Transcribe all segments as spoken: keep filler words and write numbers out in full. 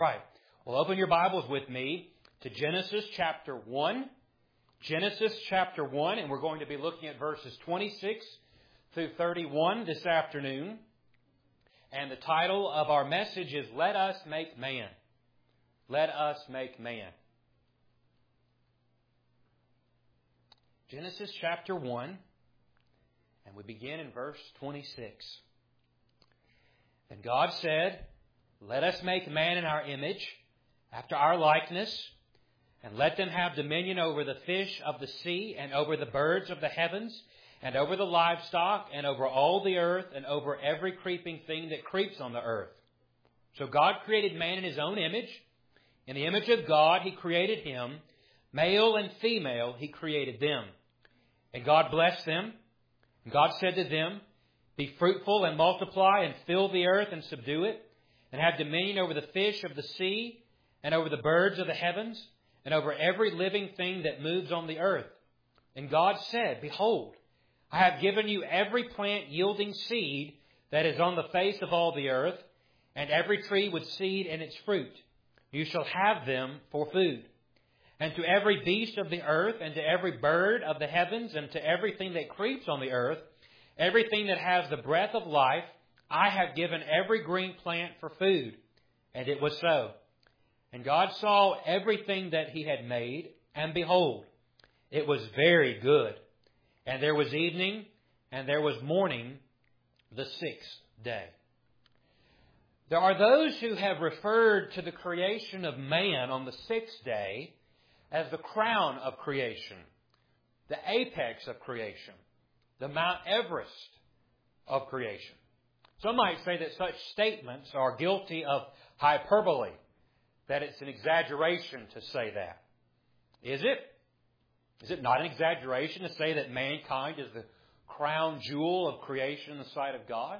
Right. Well, open your Bibles with me to Genesis chapter one. Genesis chapter one, and we're going to be looking at verses twenty-six through thirty-one this afternoon. And the title of our message is Let Us Make Man. Let Us Make Man. Genesis chapter one, and we begin in verse twenty-six. And God said, Let us make man in our image, after our likeness, and let them have dominion over the fish of the sea, and over the birds of the heavens, and over the livestock, and over all the earth, and over every creeping thing that creeps on the earth. So God created man in His own image. In the image of God He created him. Male and female He created them. And God blessed them. And God said to them, Be fruitful and multiply, and fill the earth and subdue it, and have dominion over the fish of the sea, and over the birds of the heavens, and over every living thing that moves on the earth. And God said, Behold, I have given you every plant yielding seed that is on the face of all the earth, and every tree with seed in its fruit. You shall have them for food. And to every beast of the earth, and to every bird of the heavens, and to everything that creeps on the earth, everything that has the breath of life, I have given every green plant for food. And it was so. And God saw everything that He had made, and behold, it was very good. And there was evening, and there was morning, the sixth day. There are those who have referred to the creation of man on the sixth day as the crown of creation, the apex of creation, the Mount Everest of creation. Some might say that such statements are guilty of hyperbole, that it's an exaggeration to say that. Is it? Is it not an exaggeration to say that mankind is the crown jewel of creation in the sight of God?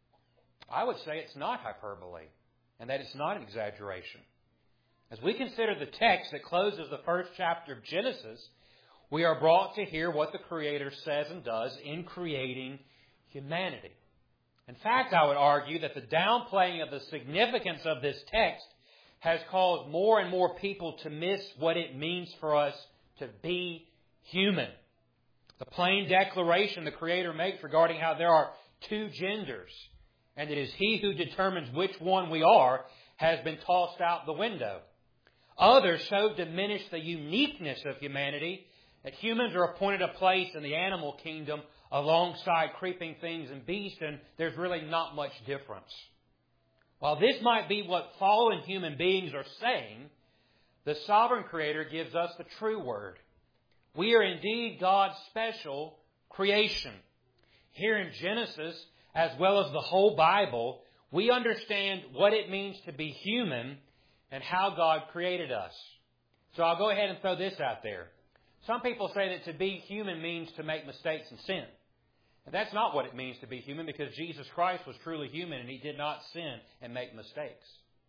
I would say it's not hyperbole, and that it's not an exaggeration. As we consider the text that closes the first chapter of Genesis, we are brought to hear what the Creator says and does in creating humanity. In fact, I would argue that the downplaying of the significance of this text has caused more and more people to miss what it means for us to be human. The plain declaration the Creator makes regarding how there are two genders, and it is He who determines which one we are, has been tossed out the window. Others so diminish the uniqueness of humanity that humans are appointed a place in the animal kingdom alongside creeping things and beasts, and there's really not much difference. While this might be what fallen human beings are saying, the sovereign Creator gives us the true word. We are indeed God's special creation. Here in Genesis, as well as the whole Bible, we understand what it means to be human and how God created us. So I'll go ahead and throw this out there. Some people say that to be human means to make mistakes and sin. And that's not what it means to be human, because Jesus Christ was truly human and He did not sin and make mistakes.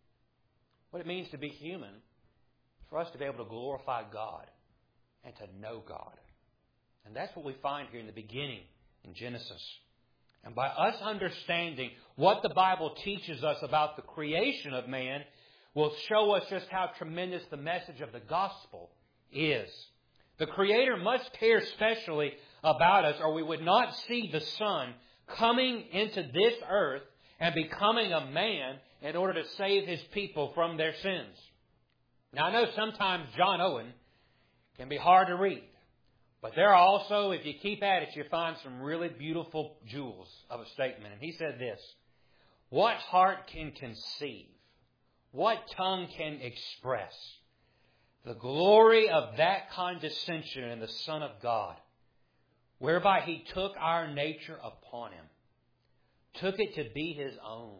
What it means to be human is for us to be able to glorify God and to know God. And that's what we find here in the beginning in Genesis. And by us understanding what the Bible teaches us about the creation of man will show us just how tremendous the message of the gospel is. The Creator must care specially about us, or we would not see the Son coming into this earth and becoming a man in order to save His people from their sins. Now, I know sometimes John Owen can be hard to read, but there are also, if you keep at it, you find some really beautiful jewels of a statement. And he said this: What heart can conceive? What tongue can express the glory of that condescension in the Son of God, whereby He took our nature upon Him, took it to be His own,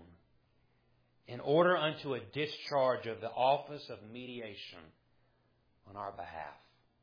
in order unto a discharge of the office of mediation on our behalf?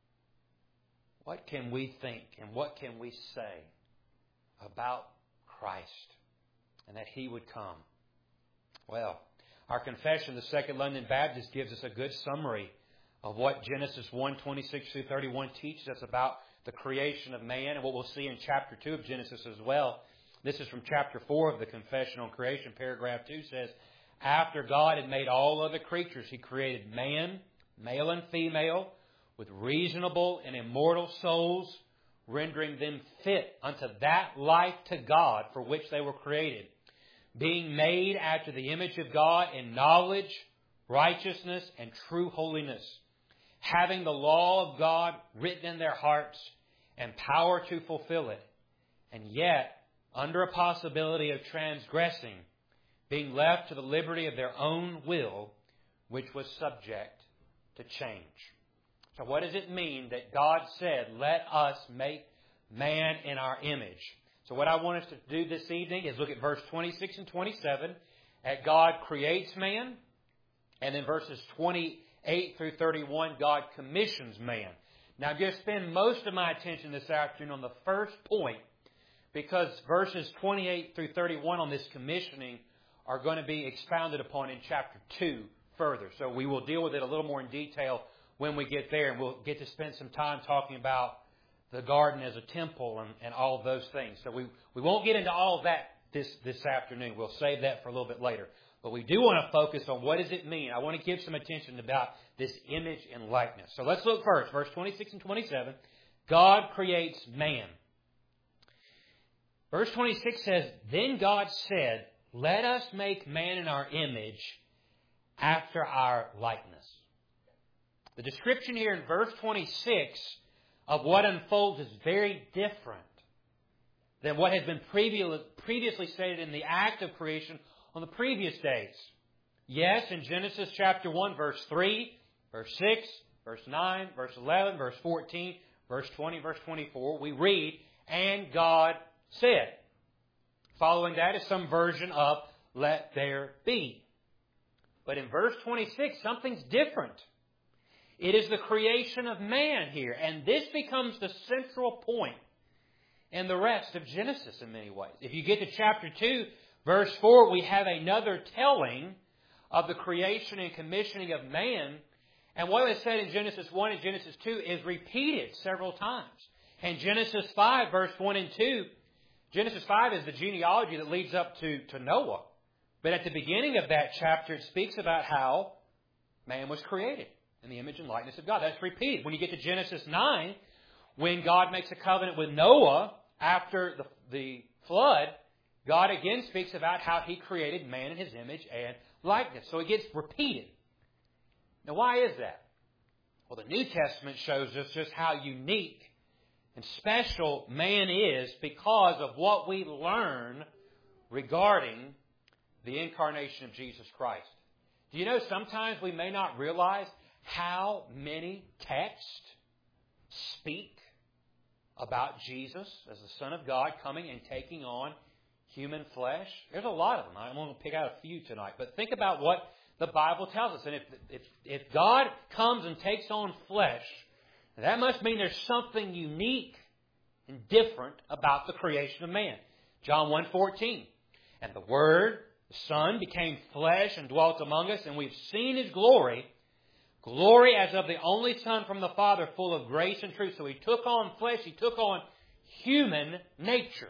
What can we think and what can we say about Christ and that He would come? Well, our confession, the Second London Baptist, gives us a good summary of what Genesis one, twenty-six through thirty-one teaches us about the creation of man, and what we'll see in chapter two of Genesis as well. This is from chapter four of the Confession on Creation. Paragraph two says, after God had made all other creatures, He created man, male and female, with reasonable and immortal souls, rendering them fit unto that life to God for which they were created, being made after the image of God in knowledge, righteousness, and true holiness, having the law of God written in their hearts and power to fulfill it, and yet under a possibility of transgressing, being left to the liberty of their own will, which was subject to change. So what does it mean that God said, let us make man in our image? So what I want us to do this evening is look at verse twenty-six and twenty-seven, at God creates man, and then verses twenty-eight through thirty-one, God commissions man. Now I'm going to spend most of my attention this afternoon on the first point, because verses twenty-eight through thirty-one on this commissioning are going to be expounded upon in chapter two further. So we will deal with it a little more in detail when we get there, and we'll get to spend some time talking about the garden as a temple and, and all of those things. So we, we won't get into all of that this, this afternoon. We'll save that for a little bit later. But we do want to focus on what does it mean. I want to give some attention about this image and likeness. So let's look first, verse twenty-six and twenty-seven. God creates man. Verse twenty-six says, then God said, let us make man in our image after our likeness. The description here in verse twenty-six of what unfolds is very different than what has been previously stated in the act of creation on the previous days. Yes, in Genesis chapter one, verse three, verse six, verse nine, verse eleven, verse fourteen, verse twenty, verse twenty-four, we read, and God said. Following that is some version of let there be. But in verse twenty-six, something's different. It is the creation of man here. And this becomes the central point in the rest of Genesis in many ways. If you get to chapter two, verse four, we have another telling of the creation and commissioning of man. And what is said in Genesis one and Genesis two is repeated several times. In Genesis five, verse one and two, Genesis five is the genealogy that leads up to, to Noah. But at the beginning of that chapter, it speaks about how man was created in the image and likeness of God. That's repeated. When you get to Genesis nine, when God makes a covenant with Noah after the, the flood, God again speaks about how He created man in His image and likeness. So it gets repeated. Now, why is that? Well, the New Testament shows us just how unique and special man is because of what we learn regarding the incarnation of Jesus Christ. Do you know sometimes we may not realize how many texts speak about Jesus as the Son of God coming and taking on human flesh? There's a lot of them. I'm going to pick out a few tonight. But think about what the Bible tells us. And if, if, if God comes and takes on flesh, that must mean there's something unique and different about the creation of man. John one fourteen. And the Word, the Son, became flesh and dwelt among us, and we've seen His glory, glory as of the only Son from the Father, full of grace and truth. So He took on flesh, He took on human nature.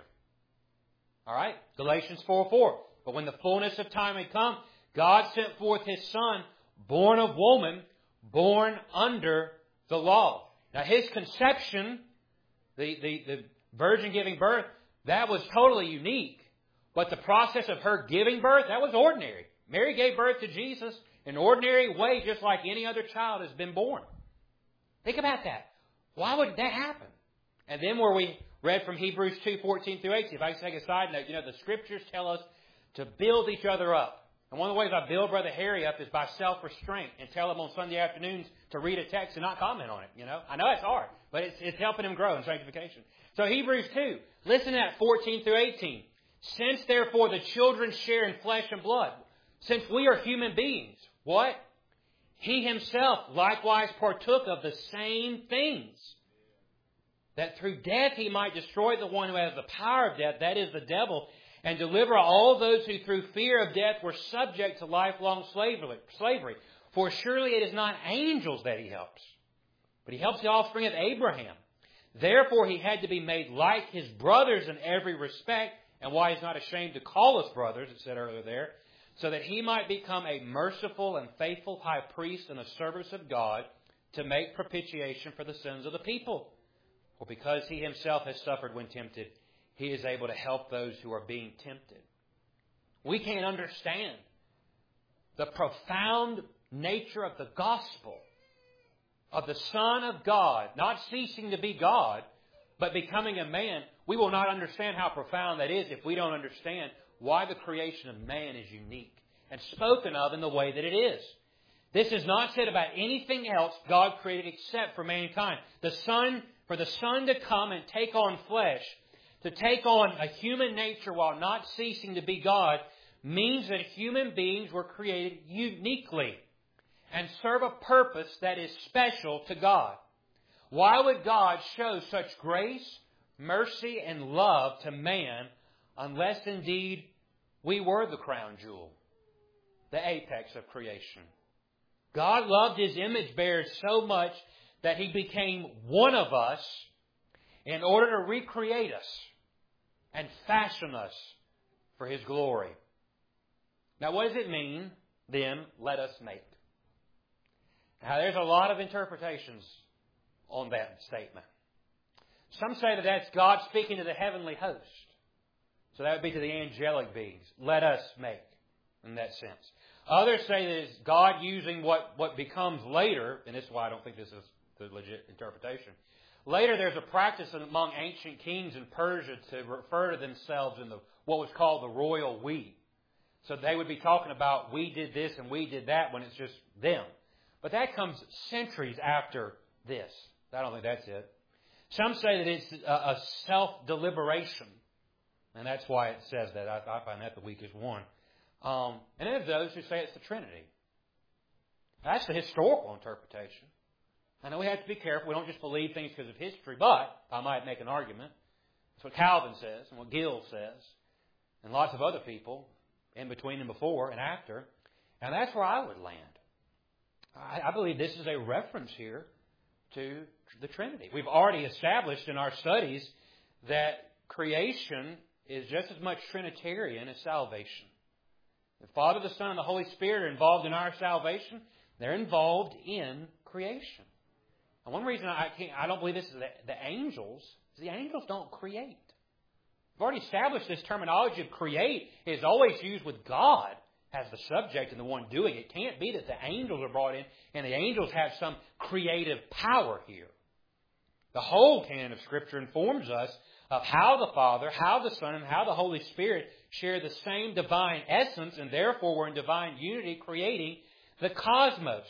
All right? Galatians four four. But when the fullness of time had come, God sent forth His Son, born of woman, born under the law. Now His conception, the, the, the virgin giving birth, that was totally unique. But the process of her giving birth, that was ordinary. Mary gave birth to Jesus in an ordinary way, just like any other child has been born. Think about that. Why would that happen? And then where we read from Hebrews two fourteen through eighteen, if I can take a side note, you know, the Scriptures tell us to build each other up. And one of the ways I build Brother Harry up is by self-restraint and tell him on Sunday afternoons to read a text and not comment on it. You know, I know it's hard, but it's, it's helping him grow in sanctification. So Hebrews two, listen at fourteen through eighteen. Since therefore the children share in flesh and blood, since we are human beings, what? He Himself likewise partook of the same things, that through death He might destroy the one who has the power of death, that is the devil, and deliver all those who through fear of death were subject to lifelong slavery. For surely it is not angels that He helps, but He helps the offspring of Abraham. Therefore He had to be made like His brothers in every respect, and why He's not ashamed to call us brothers, it said earlier there, so that He might become a merciful and faithful high priest in the service of God to make propitiation for the sins of the people. For because He Himself has suffered when tempted, He is able to help those who are being tempted. We can't understand the profound nature of the gospel of the Son of God, not ceasing to be God, but becoming a man. We will not understand how profound that is if we don't understand why the creation of man is unique and spoken of in the way that it is. This is not said about anything else God created except for mankind. The Son, for the Son to come and take on flesh, to take on a human nature while not ceasing to be God, means that human beings were created uniquely and serve a purpose that is special to God. Why would God show such grace, mercy, and love to man unless indeed we were the crown jewel, the apex of creation? God loved His image bearers so much that He became one of us in order to recreate us and fashion us for His glory. Now, what does it mean, then, let us make? Now, there's a lot of interpretations on that statement. Some say that that's God speaking to the heavenly host. So that would be to the angelic beings. Let us make, in that sense. Others say that it's God using what, what becomes later, and this is why I don't think this is the legit interpretation. Later, there's a practice among ancient kings in Persia to refer to themselves in the what was called the royal we. So they would be talking about we did this and we did that when it's just them. But that comes centuries after this. I don't think that's it. Some say that it's a, a self-deliberation. And that's why it says that. I, I find that the weakest one. Um, and then there's those who say it's the Trinity. That's the historical interpretation. I know we have to be careful. We don't just believe things because of history. But I might make an argument. That's what Calvin says and what Gill says. And lots of other people in between and before and after. And that's where I would land. I, I believe this is a reference here to the Trinity. We've already established in our studies that creation is just as much Trinitarian as salvation. The Father, the Son, and the Holy Spirit are involved in our salvation. They're involved in creation. And one reason I can't, I don't believe this is the, the angels is the angels don't create. We've already established this terminology of create is always used with God as the subject and the one doing it. It can't be that the angels are brought in and the angels have some creative power here. The whole canon of Scripture informs us of how the Father, how the Son, and how the Holy Spirit share the same divine essence and therefore we're in divine unity creating the cosmos.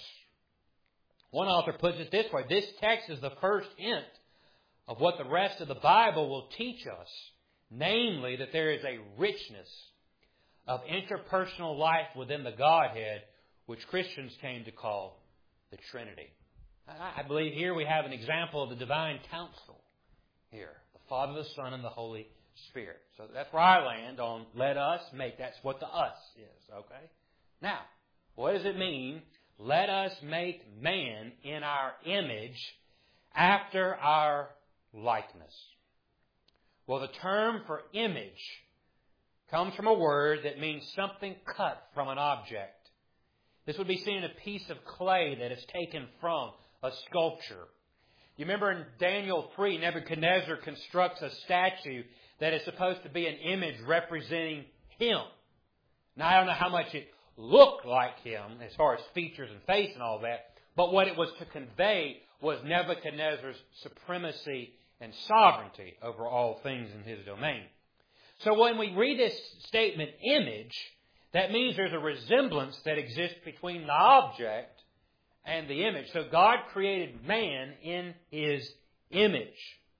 One author puts it this way: this text is the first hint of what the rest of the Bible will teach us, namely that there is a richness of interpersonal life within the Godhead, which Christians came to call the Trinity. I believe here we have an example of the divine counsel here. The Father, the Son, and the Holy Spirit. So that's where I land on let us make. That's what the us is, okay? Now, what does it mean? Let us make man in our image after our likeness. Well, the term for image comes from a word that means something cut from an object. This would be seen in a piece of clay that is taken from a sculpture. You remember in Daniel three, Nebuchadnezzar constructs a statue that is supposed to be an image representing him. Now, I don't know how much it looked like him as far as features and face and all that, but what it was to convey was Nebuchadnezzar's supremacy and sovereignty over all things in his domain. So when we read this statement, image, that means there's a resemblance that exists between the object and the image. So God created man in His image.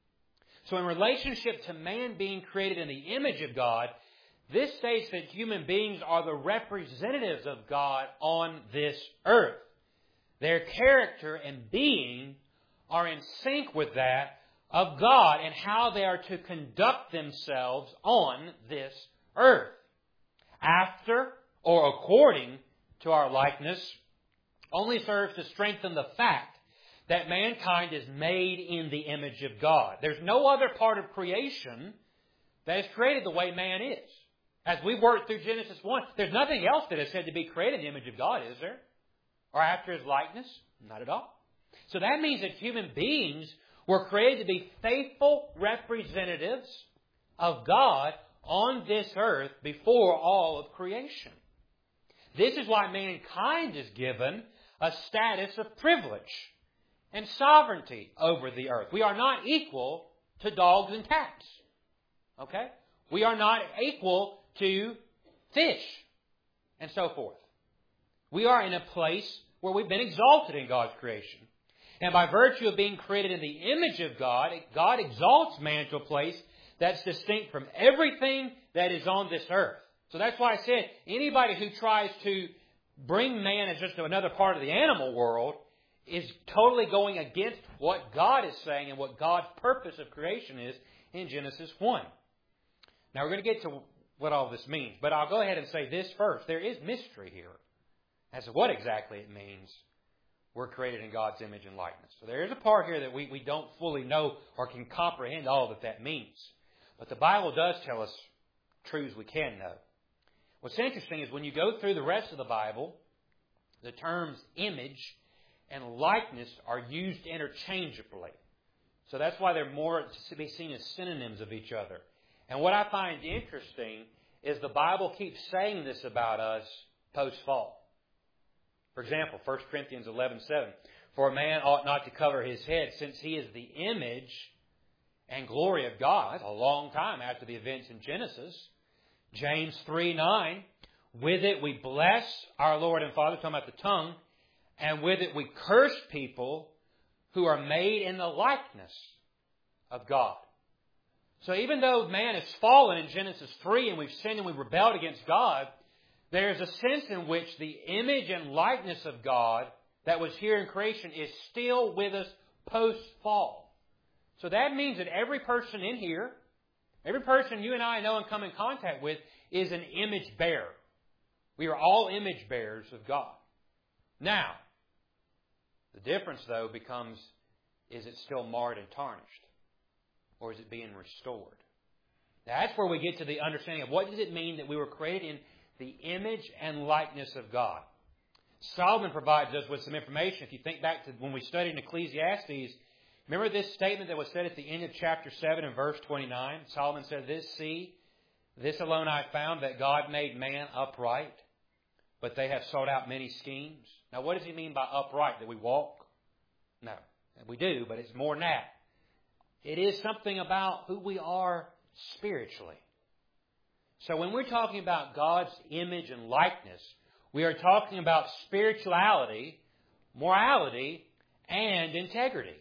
So in relationship to man being created in the image of God, this states that human beings are the representatives of God on this earth. Their character and being are in sync with that of God and how they are to conduct themselves on this earth. After or according to our likeness only serves to strengthen the fact that mankind is made in the image of God. There's no other part of creation that is created the way man is. As we work through Genesis one, there's nothing else that is said to be created in the image of God, is there? Or after His likeness? Not at all. So that means that human beings were created to be faithful representatives of God on this earth before all of creation. This is why mankind is given a status of privilege and sovereignty over the earth. We are not equal to dogs and cats. Okay? We are not equal to fish and so forth. We are in a place where we've been exalted in God's creation. And by virtue of being created in the image of God, God exalts man to a place that's distinct from everything that is on this earth. So that's why I said anybody who tries to bring man as just another part of the animal world is totally going against what God is saying and what God's purpose of creation is in Genesis one. Now we're going to get to what all this means, but I'll go ahead and say this first. There is mystery here as to what exactly it means we're created in God's image and likeness. So there is a part here that we, we don't fully know or can comprehend all that that means. But the Bible does tell us truths we can know. What's interesting is when you go through the rest of the Bible, the terms image and likeness are used interchangeably. So that's why they're more to be seen as synonyms of each other. And what I find interesting is the Bible keeps saying this about us post-fall. For example, First Corinthians eleven seven. For a man ought not to cover his head, since he is the image and glory of God. That's a long time after the events in Genesis. James three nine. With it we bless our Lord and Father, talking about the tongue, and with it we curse people who are made in the likeness of God. So even though man has fallen in Genesis three and we've sinned and we've rebelled against God, there's a sense in which the image and likeness of God that was here in creation is still with us post-fall. So that means that every person in here, every person you and I know and come in contact with is an image bearer. We are all image bearers of God. Now, the difference though becomes, is it still marred and tarnished? Or is it being restored? That's where we get to the understanding of what does it mean that we were created in the image and likeness of God. Solomon provides us with some information. If you think back to when we studied in Ecclesiastes, remember this statement that was said at the end of chapter seven and verse twenty-nine? Solomon said this, see, this alone I found, that God made man upright, but they have sought out many schemes. Now what does he mean by upright? That we walk? No. We do, but it's more than that. It is something about who we are spiritually. So when we're talking about God's image and likeness, we are talking about spirituality, morality, and integrity.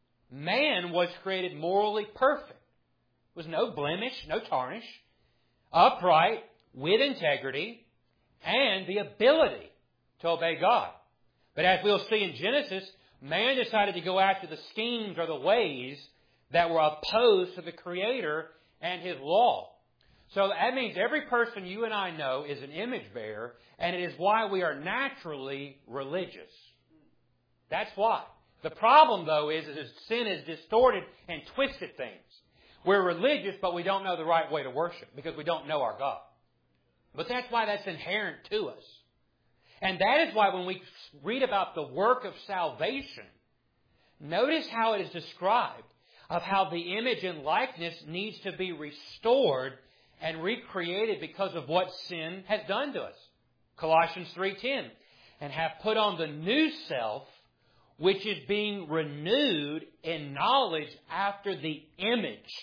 Man was created morally perfect. There was no blemish, no tarnish, upright, with integrity, and the ability to obey God. But as we'll see in Genesis, man decided to go after the schemes or the ways that were opposed to the Creator and His law. So that means every person you and I know is an image bearer, and it is why we are naturally religious. That's why. The problem, though, is that sin has distorted and twisted things. We're religious, but we don't know the right way to worship because we don't know our God. But that's why that's inherent to us. And that is why when we read about the work of salvation, notice how it is described of how the image and likeness needs to be restored and recreated because of what sin has done to us. Colossians three ten. And have put on the new self, which is being renewed in knowledge after the image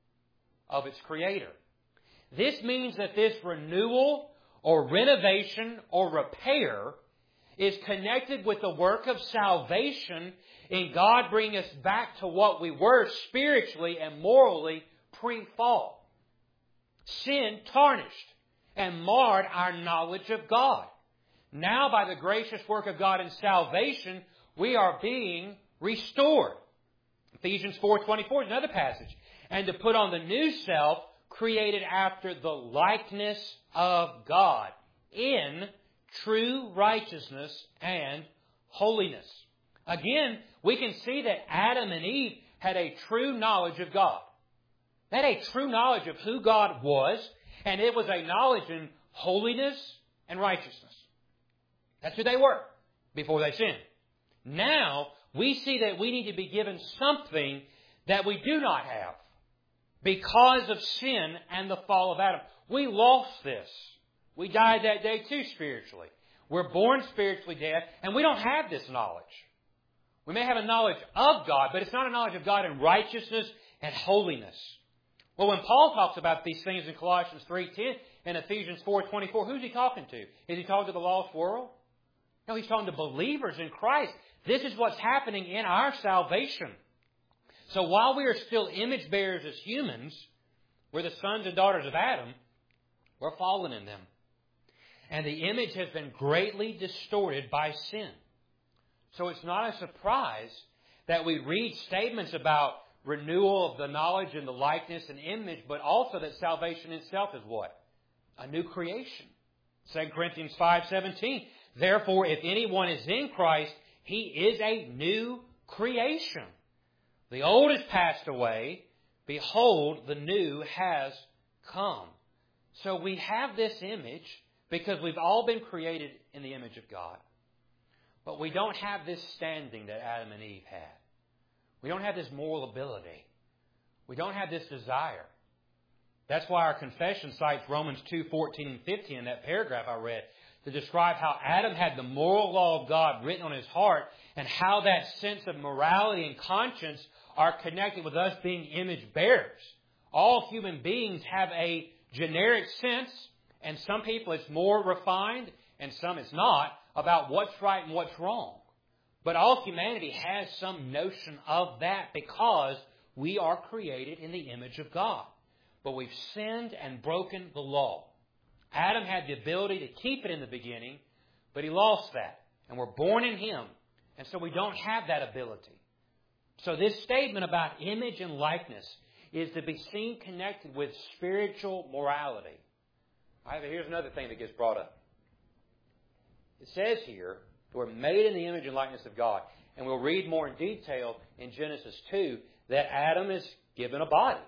of its Creator. This means that this renewal or renovation or repair is connected with the work of salvation in God bringing us back to what we were spiritually and morally pre-fall. Sin tarnished and marred our knowledge of God. Now, by the gracious work of God in salvation, we are being restored. Ephesians four twenty-four is another passage. And to put on the new self, created after the likeness of God, in true righteousness and holiness. Again, we can see that Adam and Eve had a true knowledge of God. They had a true knowledge of who God was And it was a knowledge in holiness and righteousness. That's who they were before they sinned. Now, we see that we need to be given something that we do not have because of sin and the fall of Adam. We lost this. We died that day too spiritually. We're born spiritually dead, and we don't have this knowledge. We may have a knowledge of God, but it's not a knowledge of God in righteousness and holiness. Well, when Paul talks about these things in Colossians three ten and Ephesians four twenty-four, who's he talking to? Is he talking to the lost world? No, he's talking to believers in Christ. This is what's happening in our salvation. So while we are still image bearers as humans, we're the sons and daughters of Adam, we're fallen in them. And the image has been greatly distorted by sin. So it's not a surprise that we read statements about renewal of the knowledge and the likeness and image, but also that salvation itself is what? A new creation. Second Corinthians five seventeen. Therefore, if anyone is in Christ, he is a new creation. The old has passed away. Behold, the new has come. So we have this image because we've all been created in the image of God. But we don't have this standing that Adam and Eve had. We don't have this moral ability. We don't have this desire. That's why our confession cites Romans two fourteen and fifteen in that paragraph I read to describe how Adam had the moral law of God written on his heart and how that sense of morality and conscience are connected with us being image bearers. All human beings have a generic sense, and some people it's more refined and some it's not, about what's right and what's wrong. But all humanity has some notion of that because we are created in the image of God. But we've sinned and broken the law. Adam had the ability to keep it in the beginning, but he lost that. And we're born in him. And so we don't have that ability. So this statement about image and likeness is to be seen connected with spiritual morality. All right, but here's another thing that gets brought up. It says here, we're made in the image and likeness of God. And we'll read more in detail in Genesis two that Adam is given a body.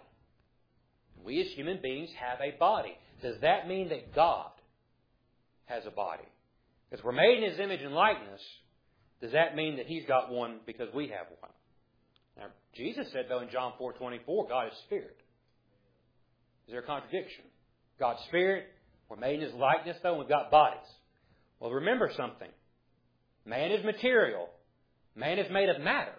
We as human beings have a body. Does that mean that God has a body? Because we're made in His image and likeness, does that mean that He's got one because we have one? Now, Jesus said, though, in John four twenty-four, God is Spirit. Is there a contradiction? God's Spirit, we're made in His likeness, though, and we've got bodies. Well, remember something. Man is material. Man is made of matter.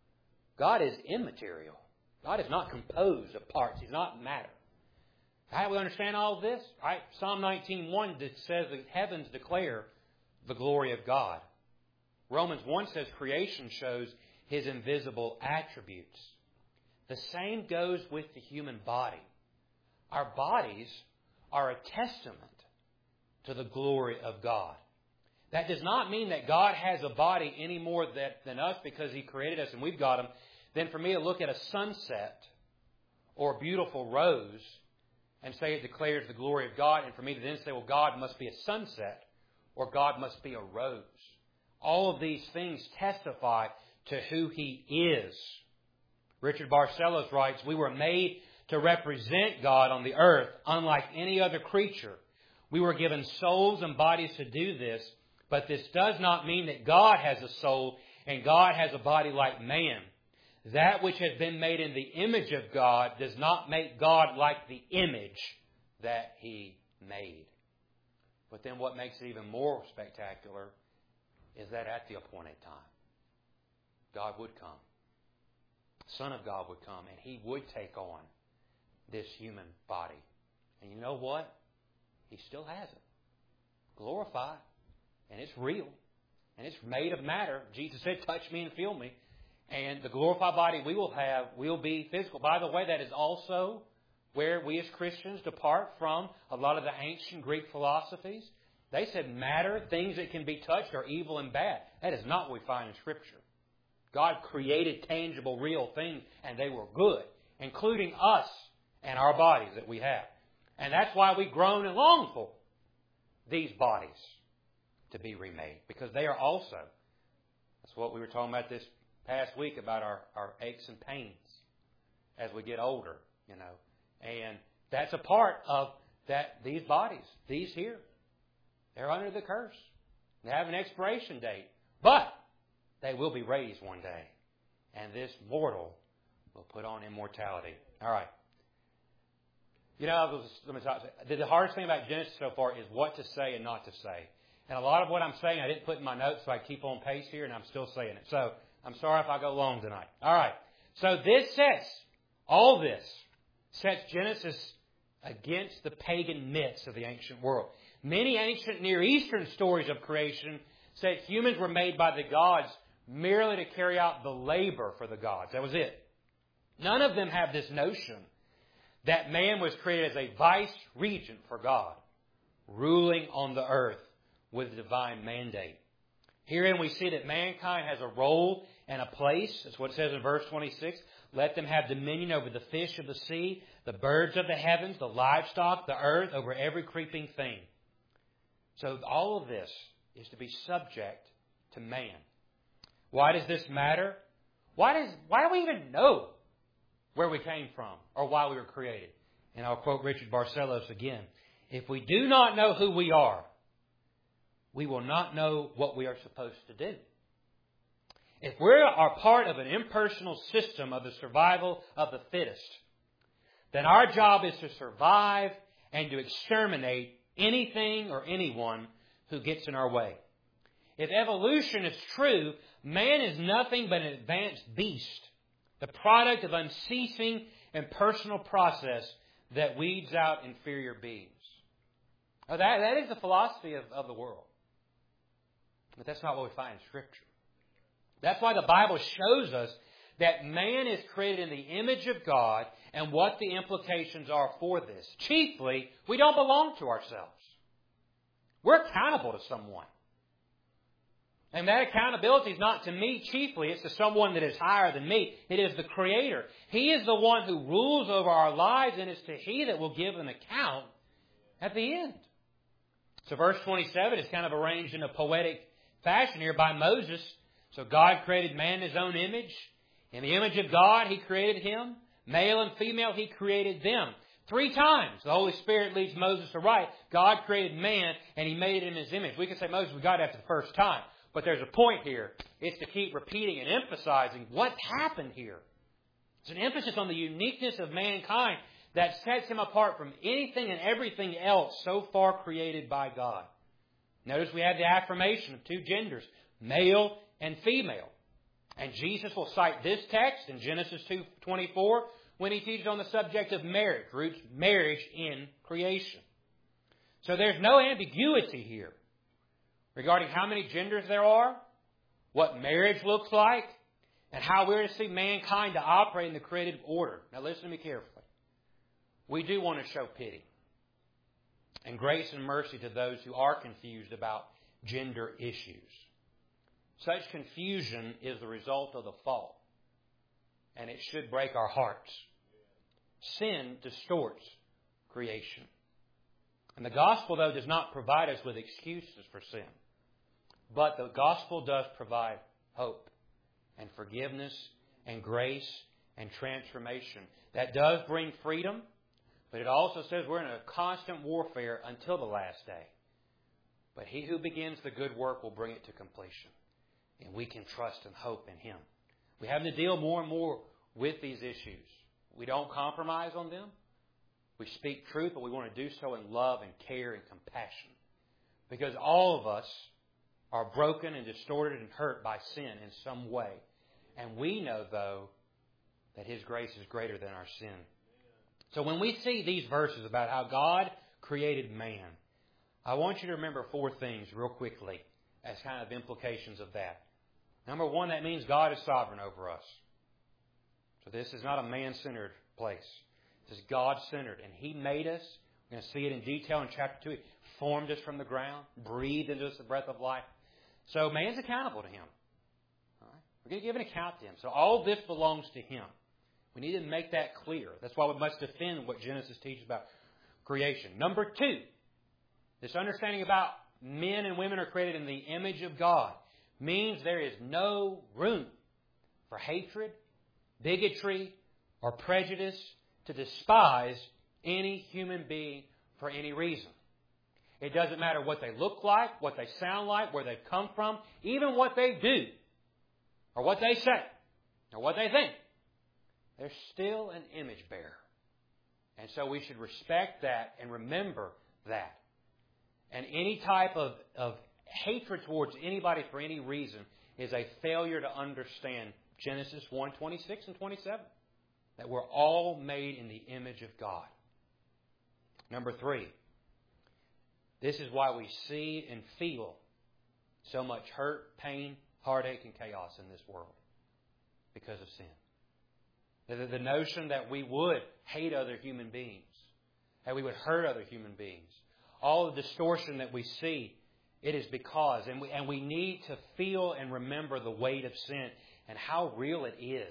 God is immaterial. God is not composed of parts. He's not matter. How do we understand all of this? Right? Psalm nineteen one says the heavens declare the glory of God. Romans one says creation shows His invisible attributes. The same goes with the human body. Our bodies are a testament to the glory of God. That does not mean that God has a body any more that, than us because He created us and we've got Him. Then for me to look at a sunset or a beautiful rose and say it declares the glory of God, and for me to then say, well, God must be a sunset or God must be a rose. All of these things testify to who He is. Richard Barcellos writes, we were made to represent God on the earth unlike any other creature. We were given souls and bodies to do this, but this does not mean that God has a soul and God has a body like man. That which has been made in the image of God does not make God like the image that He made. But then what makes it even more spectacular is that at the appointed time, God would come. The Son of God would come and He would take on this human body. And you know what? He still has it. Glorified. And it's real. And it's made of matter. Jesus said, touch me and feel me. And the glorified body we will have will be physical. By the way, that is also where we as Christians depart from a lot of the ancient Greek philosophies. They said matter, things that can be touched, are evil and bad. That is not what we find in Scripture. God created tangible, real things, and they were good, including us and our bodies that we have. And that's why we groan and long for these bodies to be remade, because they are also, that's what we were talking about this past week about our, our aches and pains as we get older, you know. And that's a part of that these bodies, these here, they're under the curse. They have an expiration date. But they will be raised one day. And this mortal will put on immortality. All right. You know, let me talk, the hardest thing about Genesis so far is what to say and not to say. And a lot of what I'm saying I didn't put in my notes, so I keep on pace here, and I'm still saying it. So I'm sorry if I go long tonight. All right. So this sets, all this sets Genesis against the pagan myths of the ancient world. Many ancient Near Eastern stories of creation said humans were made by the gods merely to carry out the labor for the gods. That was it. None of them have this notion that man was created as a vice-regent for God, ruling on the earth with a divine mandate. Herein we see that mankind has a role and a place. That's what it says in verse twenty-six. Let them have dominion over the fish of the sea, the birds of the heavens, the livestock, the earth, over every creeping thing. So all of this is to be subject to man. Why does this matter? Why does why do we even know where we came from or why we were created? And I'll quote Richard Barcellos again. If we do not know who we are, we will not know what we are supposed to do. If we are part of an impersonal system of the survival of the fittest, then our job is to survive and to exterminate anything or anyone who gets in our way. If evolution is true, man is nothing but an advanced beast, the product of unceasing and personal process that weeds out inferior beings. Now that, that is the philosophy of, of the world. But that's not what we find in Scripture. That's why the Bible shows us that man is created in the image of God and what the implications are for this. Chiefly, we don't belong to ourselves. We're accountable to someone. And that accountability is not to me chiefly. It's to someone that is higher than me. It is the Creator. He is the one who rules over our lives, and it's to He that will give an account at the end. So verse twenty-seven is kind of arranged in a poetic fashion here by Moses. So God created man in His own image. In the image of God, He created him. Male and female, He created them. Three times the Holy Spirit leads Moses to write, God created man and He made it in His image. We can say Moses, we got it after the first time. But there's a point here. It's to keep repeating and emphasizing what happened here. It's an emphasis on the uniqueness of mankind that sets him apart from anything and everything else so far created by God. Notice we have the affirmation of two genders, male and female. And Jesus will cite this text in Genesis two twenty-four when He teaches on the subject of marriage, roots marriage in creation. So there's no ambiguity here regarding how many genders there are, what marriage looks like, and how we're to see mankind to operate in the created order. Now listen to me carefully. We do want to show pity and grace and mercy to those who are confused about gender issues. Such confusion is the result of the fall, and it should break our hearts. Sin distorts creation. And the gospel, though, does not provide us with excuses for sin. But the gospel does provide hope and forgiveness and grace and transformation. That does bring freedom, but it also says we're in a constant warfare until the last day. But He who begins the good work will bring it to completion. And we can trust and hope in Him. We have to deal more and more with these issues. We don't compromise on them. We speak truth, but we want to do so in love and care and compassion. Because all of us are broken and distorted and hurt by sin in some way. And we know, though, that His grace is greater than our sin. So when we see these verses about how God created man, I want you to remember four things real quickly as kind of implications of that. Number one, that means God is sovereign over us. So this is not a man-centered place. This is God-centered. And He made us. We're going to see it in detail in chapter two. He formed us from the ground, breathed into us the breath of life. So man's accountable to Him. All right? We're going to give an account to Him. So all this belongs to Him. We need to make that clear. That's why we must defend what Genesis teaches about creation. Number two, this understanding about men and women are created in the image of God means there is no room for hatred, bigotry, or prejudice to despise any human being for any reason. It doesn't matter what they look like, what they sound like, where they've come from, even what they do, or what they say, or what they think. They're still an image bearer. And so we should respect that and remember that. And any type of, of hatred towards anybody for any reason is a failure to understand Genesis one, twenty-six and twenty-seven. That we're all made in the image of God. Number three. This is why we see and feel so much hurt, pain, heartache, and chaos in this world. Because of sin. The, the notion that we would hate other human beings. That we would hurt other human beings. All the distortion that we see, it is because. And we, and we need to feel and remember the weight of sin and how real it is.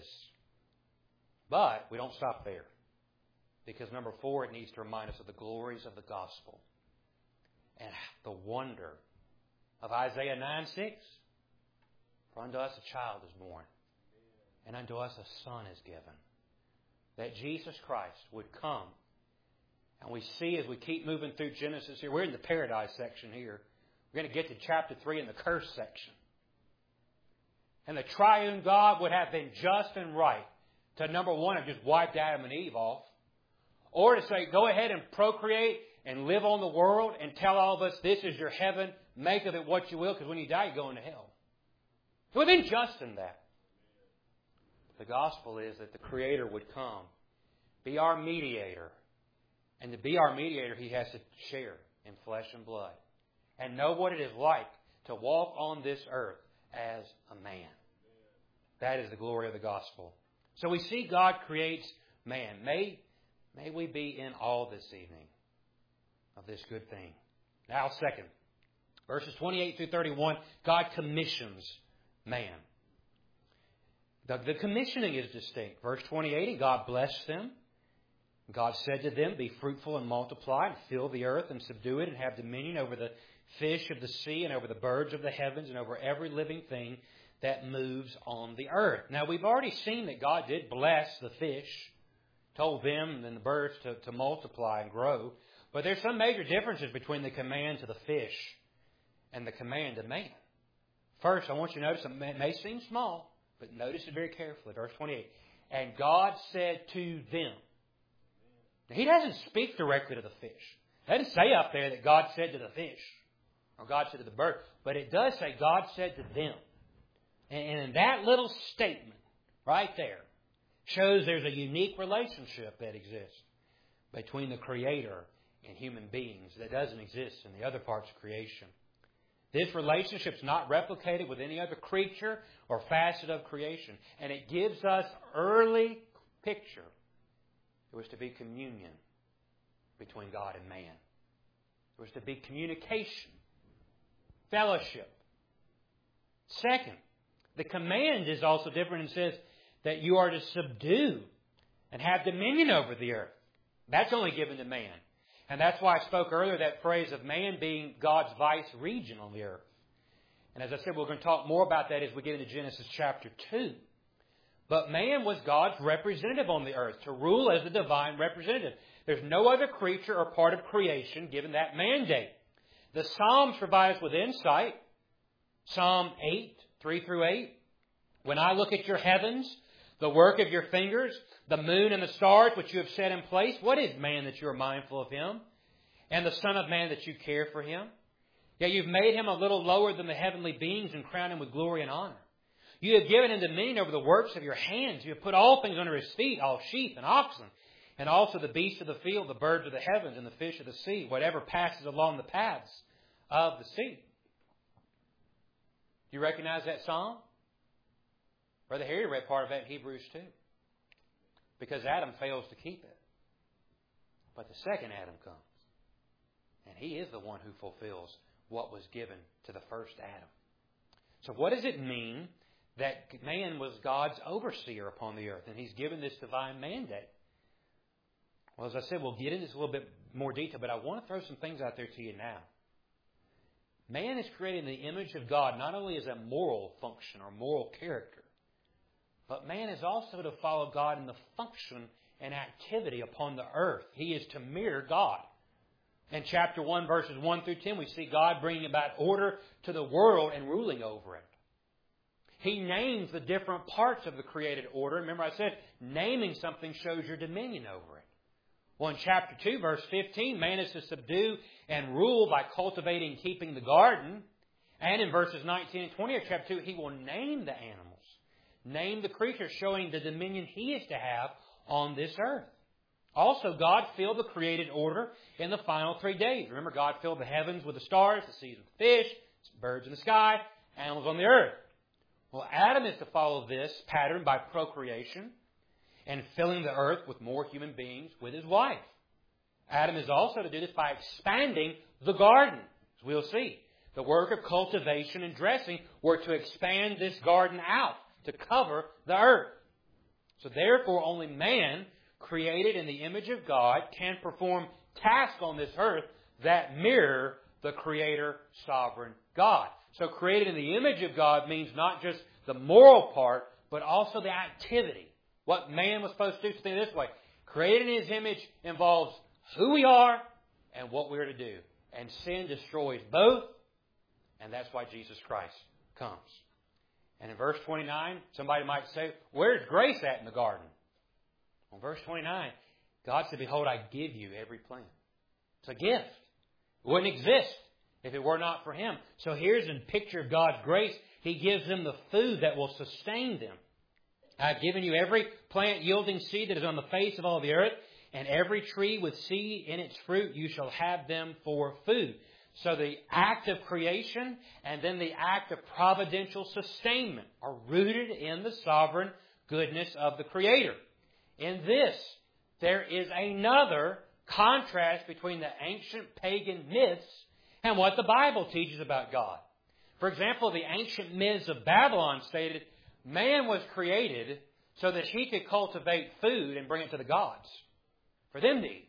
But we don't stop there. Because number four, it needs to remind us of the glories of the gospel. And the wonder of Isaiah nine six. For unto us a child is born, and unto us a son is given. That Jesus Christ would come. And we see as we keep moving through Genesis here, we're in the paradise section here. We're going to get to chapter three in the curse section. And the triune God would have been just and right to, number one, have just wiped Adam and Eve off. Or to say, go ahead and procreate and live on the world and tell all of us, this is your heaven, make of it what you will, because when you die, you're going to hell. So we've been just in that. The gospel is that the Creator would come, be our mediator. And to be our mediator, He has to share in flesh and blood. And know what it is like to walk on this earth as a man. That is the glory of the gospel. So we see God creates man. May, may we be in awe this evening of this good thing. Now, second, verses twenty-eight through thirty-one, God commissions man. The, the commissioning is distinct. Verse twenty-eight, and God blessed them. God said to them, be fruitful and multiply, and fill the earth and subdue it, and have dominion over the fish of the sea, and over the birds of the heavens, and over every living thing that moves on the earth. Now, we've already seen that God did bless the fish, told them and the birds to, to multiply and grow. But there's some major differences between the command to the fish and the command to man. First, I want you to notice, it may seem small, but notice it very carefully. Verse twenty-eight. And God said to them. Now, He doesn't speak directly to the fish. It doesn't say up there that God said to the fish or God said to the bird. But it does say God said to them. And that little statement right there shows there's a unique relationship that exists between the Creator and human beings that doesn't exist in the other parts of creation. This relationship is not replicated with any other creature or facet of creation. And it gives us early picture. There was to be communion between God and man. There was to be communication, fellowship. Second, the command is also different and says that you are to subdue and have dominion over the earth. That's only given to man. And that's why I spoke earlier that phrase of man being God's vice regent on the earth. And as I said, we're going to talk more about that as we get into Genesis chapter two. But man was God's representative on the earth, to rule as the divine representative. There's no other creature or part of creation given that mandate. The Psalms provide us with insight. Psalm eight, three through eight. When I look at your heavens, the work of your fingers, the moon and the stars which you have set in place, what is man that you are mindful of him? And the Son of Man that you care for him? Yet you've made him a little lower than the heavenly beings and crowned him with glory and honor. You have given him dominion over the works of your hands. You have put all things under his feet, all sheep and oxen, and also the beasts of the field, the birds of the heavens, and the fish of the sea, whatever passes along the paths of the sea. Do you recognize that psalm? Brother Harry read part of that in Hebrews two. Because Adam fails to keep it. But the second Adam comes. And he is the one who fulfills what was given to the first Adam. So what does it mean that man was God's overseer upon the earth, and he's given this divine mandate? Well, as I said, we'll get into this a little bit more detail, but I want to throw some things out there to you now. Man is created in the image of God, not only as a moral function or moral character, but man is also to follow God in the function and activity upon the earth. He is to mirror God. In chapter one, verses one through ten, we see God bringing about order to the world and ruling over it. He names the different parts of the created order. Remember I said, naming something shows your dominion over it. Well, in chapter two, verse fifteen, man is to subdue and rule by cultivating and keeping the garden. And in verses nineteen and twenty of chapter two, He will name the animals, name the creatures, showing the dominion He is to have on this earth. Also, God filled the created order in the final three days. Remember, God filled the heavens with the stars, the seas with the fish, birds in the sky, animals on the earth. Well, Adam is to follow this pattern by procreation and filling the earth with more human beings with his wife. Adam is also to do this by expanding the garden, as we'll see. The work of cultivation and dressing were to expand this garden out, to cover the earth. So therefore, only man, created in the image of God, can perform tasks on this earth that mirror the Creator, sovereign God. So created in the image of God means not just the moral part, but also the activity. What man was supposed to do. So think this way. Created in His image involves who we are and what we're to do. And sin destroys both. And that's why Jesus Christ comes. And in verse twenty-nine, somebody might say, where's grace at in the garden? Well, verse twenty-nine, God said, behold, I give you every plant. It's a gift. It wouldn't exist if it were not for Him. So here's a picture of God's grace. He gives them the food that will sustain them. I've given you every plant yielding seed that is on the face of all the earth, and every tree with seed in its fruit, you shall have them for food. So the act of creation and then the act of providential sustainment are rooted in the sovereign goodness of the Creator. In this, there is another contrast between the ancient pagan myths and what the Bible teaches about God. For example, the ancient myths of Babylon stated man was created so that he could cultivate food and bring it to the gods for them to eat.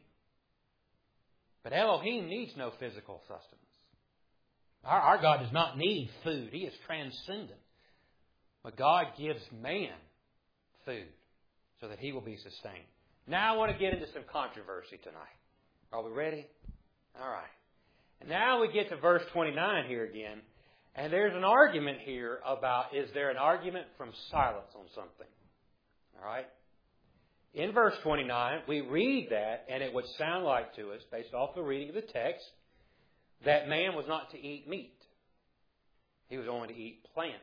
But Elohim needs no physical sustenance. Our, our God does not need food. He is transcendent. But God gives man food so that he will be sustained. Now I want to get into some controversy tonight. Are we ready? All right. And now we get to verse twenty-nine here again. And there's an argument here about, is there an argument from silence on something? All right. In verse twenty-nine, we read that, and it would sound like to us, based off the reading of the text, that man was not to eat meat. He was only to eat plants.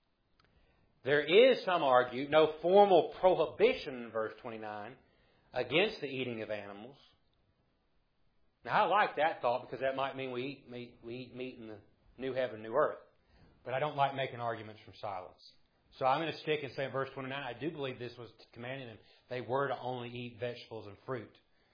There is, some argue, no formal prohibition in verse twenty-nine against the eating of animals. Now, I like that thought because that might mean we eat meat, we eat meat in the new heaven, new earth. But I don't like making arguments from silence. So I'm going to stick and say in verse twenty-nine, I do believe this was commanding them. They were to only eat vegetables and fruit.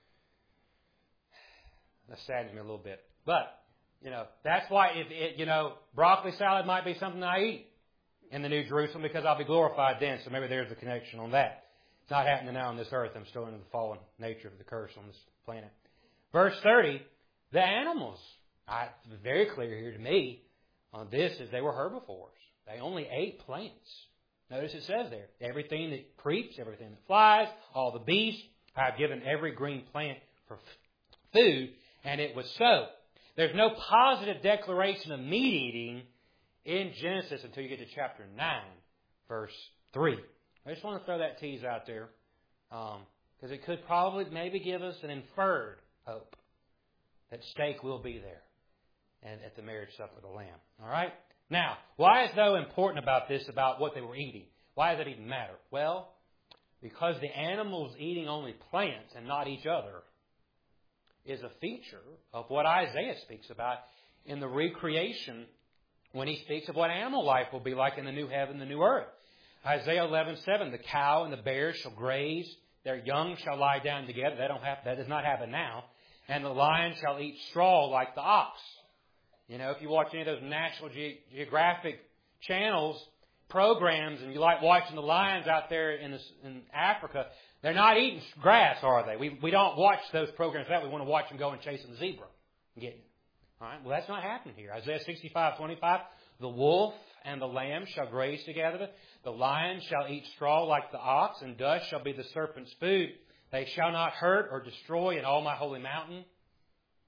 That saddens me a little bit. But, you know, that's why, if it, you know, broccoli salad might be something I eat in the New Jerusalem because I'll be glorified then. So maybe there's a connection on that. It's not happening now on this earth. I'm still in the fallen nature of the curse on this planet. Verse thirty, the animals. I, it's very clear here to me on this is they were herbivores. They only ate plants. Notice it says there, everything that creeps, everything that flies, all the beasts, I have given every green plant for f- food, and it was so. There's no positive declaration of meat eating in Genesis until you get to chapter nine, verse three. I just want to throw that tease out there because um, it could probably maybe give us an inferred hope that steak will be there and at the marriage supper of the Lamb. All right? Now, why is so important about this, about what they were eating? Why does it even matter? Well, because the animals eating only plants and not each other is a feature of what Isaiah speaks about in the recreation when he speaks of what animal life will be like in the new heaven, the new earth. Isaiah eleven seven, the cow and the bear shall graze, their young shall lie down together. That don't have, that does not happen now. And the lion shall eat straw like the ox. You know, if you watch any of those National Ge- Geographic channels, programs, and you like watching the lions out there in, the, in Africa, they're not eating grass, are they? We we don't watch those programs that. We want to watch them go and chasing the zebra. Get it? All right. Well, that's not happening here. Isaiah sixty-five twenty-five, the wolf and the lamb shall graze together. The lion shall eat straw like the ox, and dust shall be the serpent's food. They shall not hurt or destroy in all my holy mountain.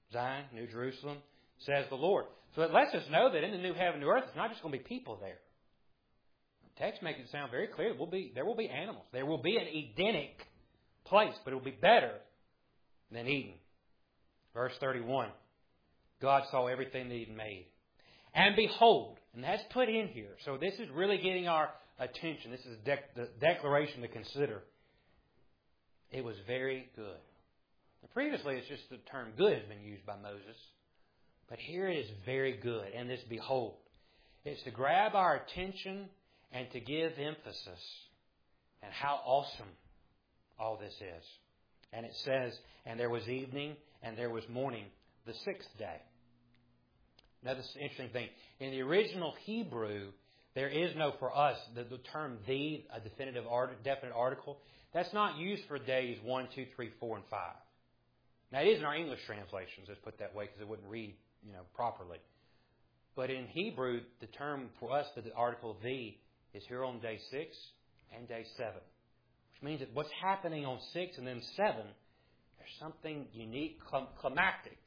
Zion, New Jerusalem, says the Lord. So it lets us know that in the new heaven and new earth, it's not just going to be people there. The text makes it sound very clear. There will be, there will be animals. There will be an Edenic place, but it will be better than Eden. Verse thirty-one. God saw everything that He had made. And behold, and that's put in here. So this is really getting our attention. This is dec- the declaration to consider. It was very good. Now, previously, it's just the term good has been used by Moses. But here it is very good. And this behold. It's to grab our attention and to give emphasis. And how awesome all this is. And it says, and there was evening and there was morning, the sixth day. Now, this is an interesting thing. In the original Hebrew, there is no, for us, the, the term the, a definitive art, definite article. That's not used for days one, two, three, four, and five. Now, it is in our English translations, let's put it that way, because it wouldn't read, you know, properly. But in Hebrew, the term for us, the article the, is here on day six and day seven. Which means that what's happening on six and then seven, there's something unique, climactic.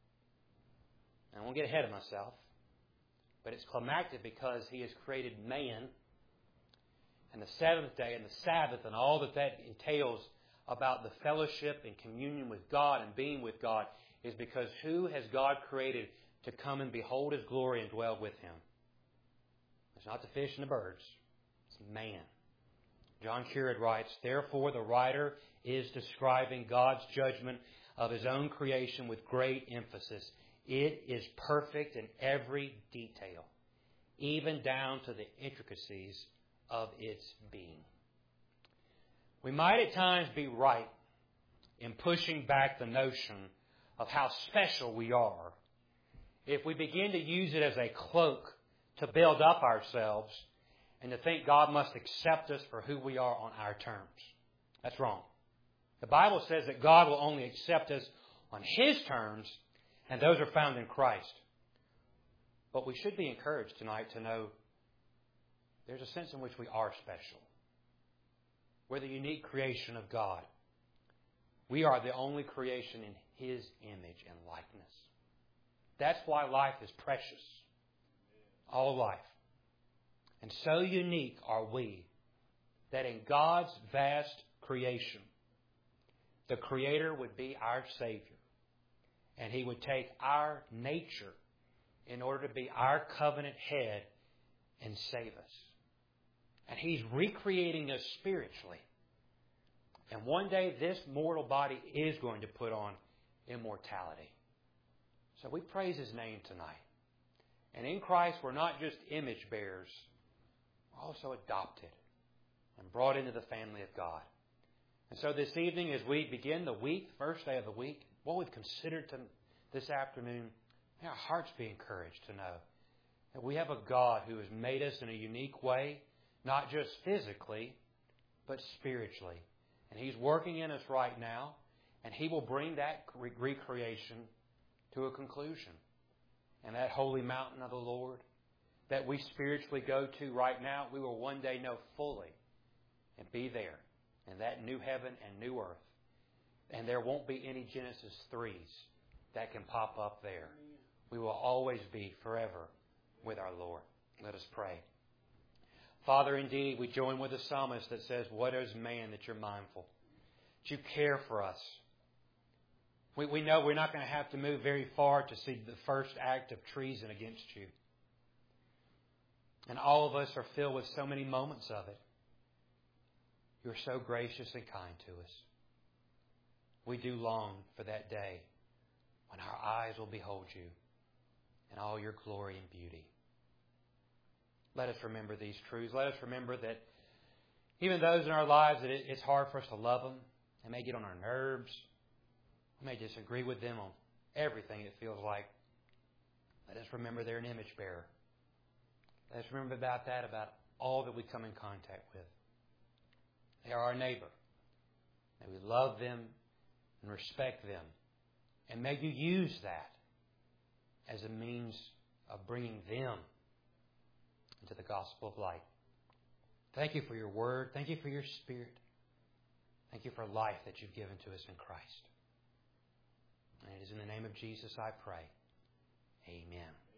I won't get ahead of myself, but it's climactic because He has created man, and the seventh day and the Sabbath and all that that entails about the fellowship and communion with God and being with God is because who has God created to come and behold His glory and dwell with Him? It's not the fish and the birds. It's man. John Currid writes, therefore the writer is describing God's judgment of His own creation with great emphasis. It is perfect in every detail, even down to the intricacies of its being. We might at times be right in pushing back the notion of how special we are if we begin to use it as a cloak to build up ourselves and to think God must accept us for who we are on our terms. That's wrong. The Bible says that God will only accept us on His terms, and those are found in Christ. But we should be encouraged tonight to know there's a sense in which we are special. We're the unique creation of God. We are the only creation in His image and likeness. That's why life is precious. All life. And so unique are we that in God's vast creation, the Creator would be our Savior. And He would take our nature in order to be our covenant head and save us. And He's recreating us spiritually. And one day this mortal body is going to put on immortality. So we praise His name tonight. And in Christ we're not just image bearers. We're also adopted and brought into the family of God. And so this evening as we begin the week, first day of the week, what we've considered to this afternoon, may our hearts be encouraged to know that we have a God who has made us in a unique way, not just physically, but spiritually. And He's working in us right now, and He will bring that re- recreation to a conclusion. And that holy mountain of the Lord that we spiritually go to right now, we will one day know fully and be there in that new heaven and new earth. And there won't be any Genesis threes that can pop up there. We will always be forever with our Lord. Let us pray. Father, indeed, we join with the psalmist that says, what is man that You're mindful? That You care for us. We, we know we're not going to have to move very far to see the first act of treason against You. And all of us are filled with so many moments of it. You're so gracious and kind to us. We do long for that day when our eyes will behold You in all Your glory and beauty. Let us remember these truths. Let us remember that even those in our lives that it, it's hard for us to love them. They may get on our nerves. We may disagree with them on everything it feels like. Let us remember they're an image bearer. Let us remember about that, about all that we come in contact with. They are our neighbor. May we love them and respect them. And may You use that as a means of bringing them into the gospel of light. Thank You for Your word. Thank You for Your Spirit. Thank You for life that You've given to us in Christ. And it is in the name of Jesus I pray. Amen.